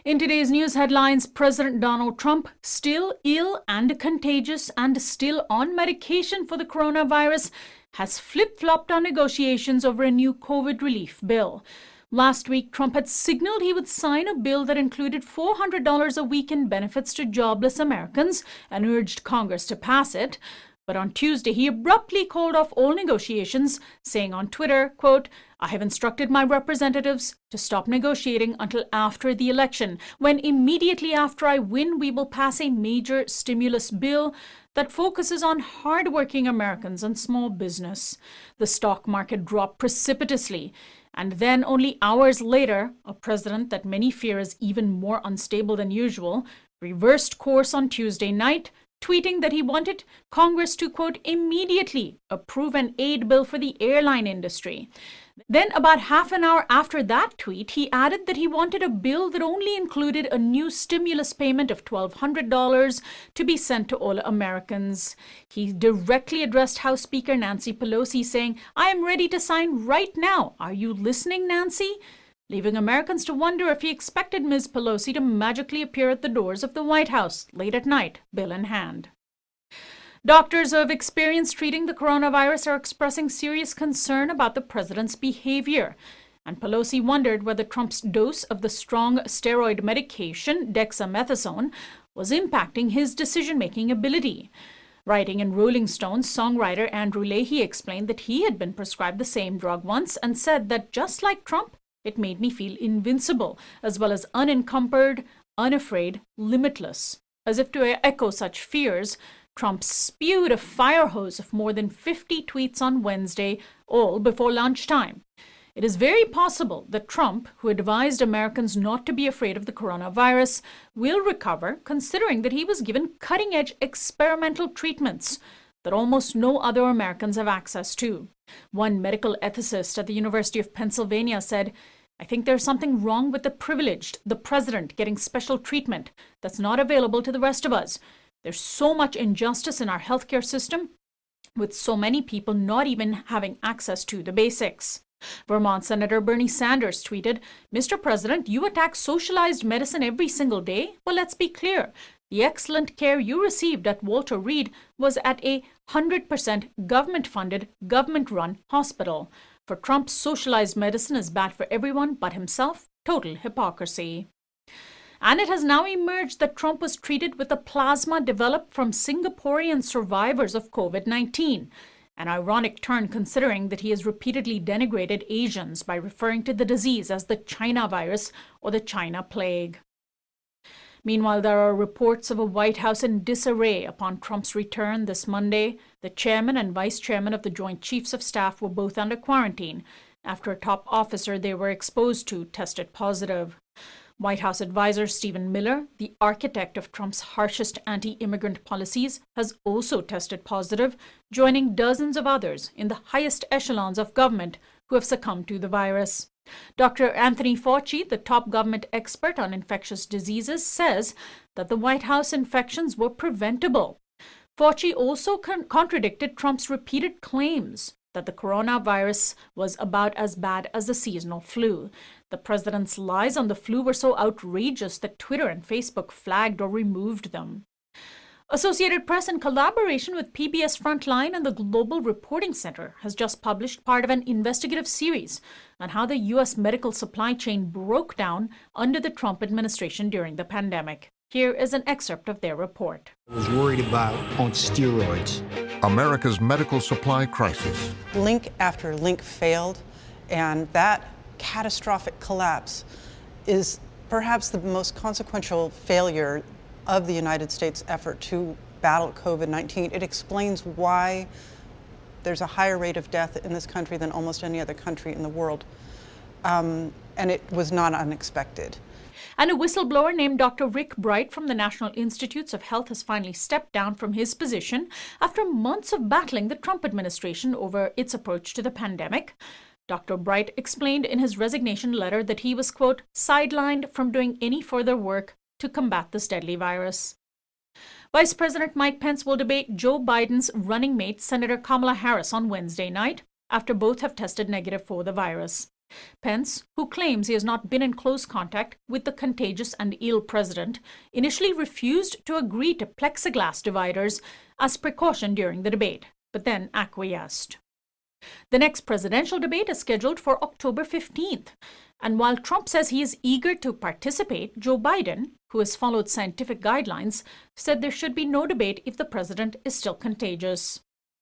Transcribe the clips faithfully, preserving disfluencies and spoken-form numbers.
In today's news headlines, President Donald Trump, still ill and contagious and still on medication for the coronavirus, has flip-flopped on negotiations over a new COVID relief bill. Last week, Trump had signaled he would sign a bill that included four hundred dollars a week in benefits to jobless Americans and urged Congress to pass it. But on Tuesday, he abruptly called off all negotiations, saying on Twitter, quote, "I have instructed my representatives to stop negotiating until after the election, when immediately after I win, we will pass a major stimulus bill that focuses on hardworking Americans and small business." The stock market dropped precipitously. And then only hours later, a president that many fear is even more unstable than usual reversed course on Tuesday night, tweeting that he wanted Congress to, quote, "immediately approve an aid bill for the airline industry." Then about half an hour after that tweet, he added that he wanted a bill that only included a new stimulus payment of twelve hundred dollars to be sent to all Americans. He directly addressed House Speaker Nancy Pelosi, saying, "I am ready to sign right now. Are you listening, Nancy?" Leaving Americans to wonder if he expected Miz Pelosi to magically appear at the doors of the White House late at night, bill in hand. Doctors who have experience treating the coronavirus are expressing serious concern about the president's behavior. And Pelosi wondered whether Trump's dose of the strong steroid medication, dexamethasone, was impacting his decision-making ability. Writing in Rolling Stone, songwriter Andrew Leahy explained that he had been prescribed the same drug once and said that just like Trump, it made me feel invincible, as well as unencumbered, unafraid, limitless. As if to echo such fears, Trump spewed a fire hose of more than fifty tweets on Wednesday, all before lunchtime. It is very possible that Trump, who advised Americans not to be afraid of the coronavirus, will recover, considering that he was given cutting-edge experimental treatments that almost no other Americans have access to. One medical ethicist at the University of Pennsylvania said, "I think there's something wrong with the privileged, the president getting special treatment that's not available to the rest of us. There's so much injustice in our healthcare system, with so many people not even having access to the basics." Vermont Senator Bernie Sanders tweeted, "Mister President, you attack socialized medicine every single day? Well, let's be clear. The excellent care you received at Walter Reed was at a one hundred percent government-funded, government-run hospital. For Trump, socialized medicine is bad for everyone but himself. Total hypocrisy." And it has now emerged that Trump was treated with a plasma developed from Singaporean survivors of COVID nineteen. An ironic turn considering that he has repeatedly denigrated Asians by referring to the disease as the China virus or the China plague. Meanwhile, there are reports of a White House in disarray upon Trump's return this Monday. The chairman and vice chairman of the Joint Chiefs of Staff were both under quarantine after a top officer they were exposed to tested positive. White House advisor Stephen Miller, the architect of Trump's harshest anti-immigrant policies, has also tested positive, joining dozens of others in the highest echelons of government who have succumbed to the virus. Doctor Anthony Fauci, the top government expert on infectious diseases, says that the White House infections were preventable. Fauci also con- contradicted Trump's repeated claims that the coronavirus was about as bad as the seasonal flu. The president's lies on the flu were so outrageous that Twitter and Facebook flagged or removed them. Associated Press, in collaboration with P B S Frontline and the Global Reporting Center, has just published part of an investigative series on how the U S medical supply chain broke down under the Trump administration during the pandemic. Here is an excerpt of their report. I was worried about on steroids. America's medical supply crisis. Link after link failed, and that catastrophic collapse is perhaps the most consequential failure of the United States effort to battle COVID nineteen. It explains why there's a higher rate of death in this country than almost any other country in the world. Um, and it was not unexpected. And a whistleblower named Doctor Rick Bright from the National Institutes of Health has finally stepped down from his position after months of battling the Trump administration over its approach to the pandemic. Doctor Bright explained in his resignation letter that he was, quote, "sidelined from doing any further work to combat this deadly virus." Vice President Mike Pence will debate Joe Biden's running mate, Senator Kamala Harris, on Wednesday night, after both have tested negative for the virus. Pence, who claims he has not been in close contact with the contagious and ill president, initially refused to agree to plexiglass dividers as precaution during the debate, but then acquiesced. The next presidential debate is scheduled for October fifteenth, and while Trump says he is eager to participate, Joe Biden, who has followed scientific guidelines, said there should be no debate if the president is still contagious.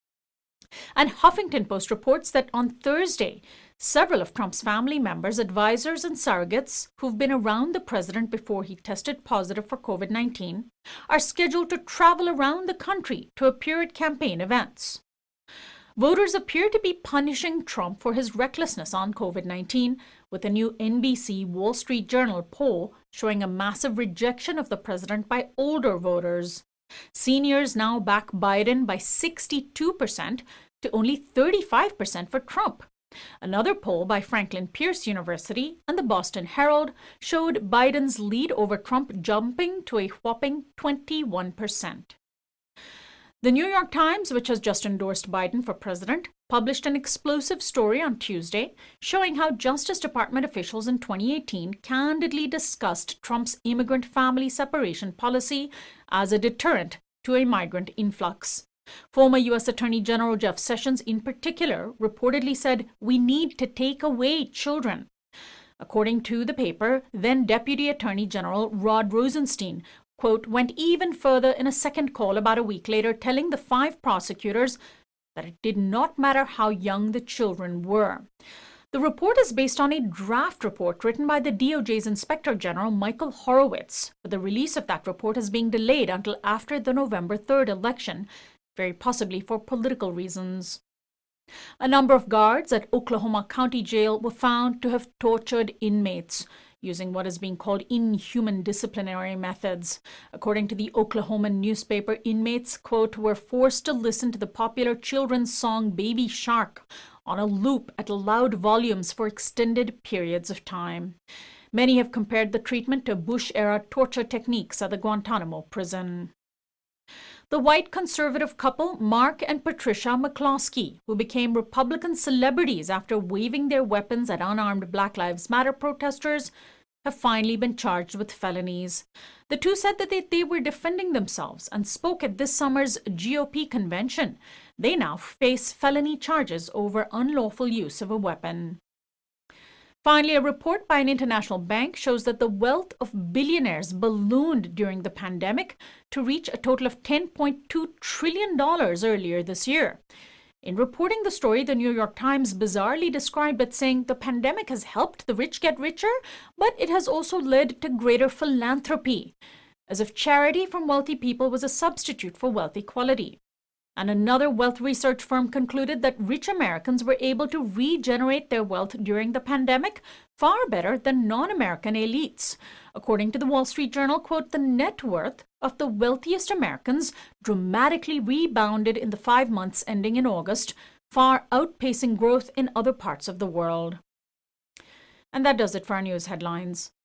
And Huffington Post reports that on Thursday, several of Trump's family members, advisors, and surrogates who've been around the president before he tested positive for COVID nineteen are scheduled to travel around the country to appear at campaign events. Voters appear to be punishing Trump for his recklessness on COVID nineteen, with a new N B C Wall Street Journal poll showing a massive rejection of the president by older voters. Seniors now back Biden by sixty-two percent to only thirty-five percent for Trump. Another poll by Franklin Pierce University and the Boston Herald showed Biden's lead over Trump jumping to a whopping twenty-one percent. The New York Times, which has just endorsed Biden for president, published an explosive story on Tuesday showing how Justice Department officials in twenty eighteen candidly discussed Trump's immigrant family separation policy as a deterrent to a migrant influx. Former U S Attorney General Jeff Sessions, in particular, reportedly said, "We need to take away children." According to the paper, then Deputy Attorney General Rod Rosenstein, quote, went even further in a second call about a week later, telling the five prosecutors that it did not matter how young the children were. The report is based on a draft report written by the D O J's Inspector General Michael Horowitz, but the release of that report is being delayed until after the November third election, very possibly for political reasons. A number of guards at Oklahoma County Jail were found to have tortured inmates using what is being called inhuman disciplinary methods. According to the Oklahoma newspaper, inmates, quote, were forced to listen to the popular children's song Baby Shark on a loop at loud volumes for extended periods of time. Many have compared the treatment to Bush-era torture techniques at the Guantanamo prison. The white conservative couple Mark and Patricia McCloskey, who became Republican celebrities after waving their weapons at unarmed Black Lives Matter protesters, have finally been charged with felonies. The two said that they, they were defending themselves and spoke at this summer's G O P convention. They now face felony charges over unlawful use of a weapon. Finally, a report by an international bank shows that the wealth of billionaires ballooned during the pandemic to reach a total of ten point two trillion dollars earlier this year. In reporting the story, the New York Times bizarrely described it, saying the pandemic has helped the rich get richer, but it has also led to greater philanthropy, as if charity from wealthy people was a substitute for wealth equality. And another wealth research firm concluded that rich Americans were able to regenerate their wealth during the pandemic far better than non-American elites. According to the Wall Street Journal, quote, the net worth of the wealthiest Americans dramatically rebounded in the five months ending in August, far outpacing growth in other parts of the world. And that does it for our news headlines.